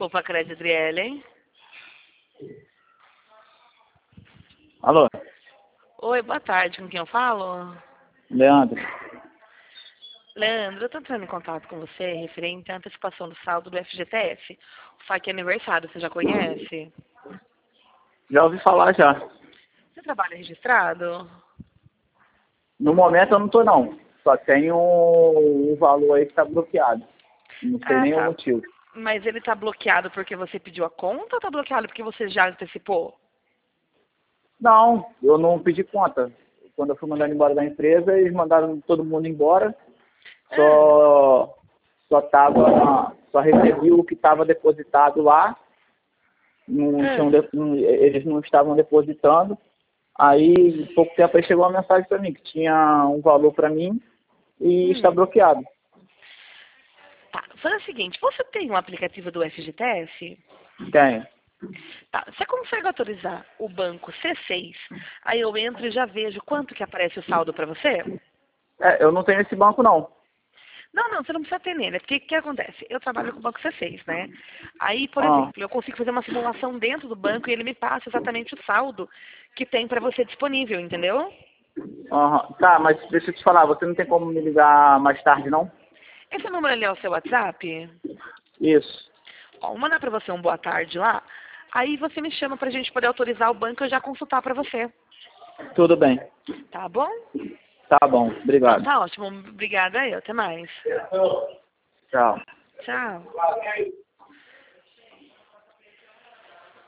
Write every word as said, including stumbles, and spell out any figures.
Poupa Crédito Adriele, hein? Alô, Oi, boa tarde, com quem eu falo? Leandro. Leandro, eu tô entrando em contato com você referente à antecipação do saldo do F G T S. O F A Q Aniversário, você já conhece? Já ouvi falar já. Você trabalha registrado? No momento eu não tô não. Só tenho um, um valor aí que tá bloqueado. Não sei Ah, nem o tá. motivo. Mas ele tá bloqueado porque você pediu a conta ou tá bloqueado porque você já antecipou? Não, eu não pedi conta. Quando eu fui mandado embora da empresa, eles mandaram todo mundo embora. Ah, Só, só tava, só recebi o que estava depositado lá. Não tinham, ah, de- não- eles não estavam depositando. Aí, pouco tempo aí chegou uma mensagem para mim que tinha um valor para mim e está hum. bloqueado. Tá, faz o seguinte, você tem um aplicativo do F G T S? Tenho. Tá, você consegue autorizar o banco C seis? Aí eu entro e já vejo quanto que aparece o saldo para você? É, eu não tenho esse banco não. Não, não, você não precisa ter nele. Porque o que acontece? Eu trabalho com o banco C seis, né? Aí, por Ah. exemplo, eu consigo fazer uma simulação dentro do banco e ele me passa exatamente o saldo que tem para você disponível, entendeu? Aham. Tá, mas deixa eu te falar, você não tem como me ligar mais tarde, não? Esse número ali é o seu WhatsApp? Isso. Ó, vou mandar para você um boa tarde lá. Aí você me chama para a gente poder autorizar o banco e eu já consultar para você. Tudo bem. Tá bom? Tá bom, Então obrigado. tá ótimo. Obrigada aí. Até mais. Tchau. Tchau.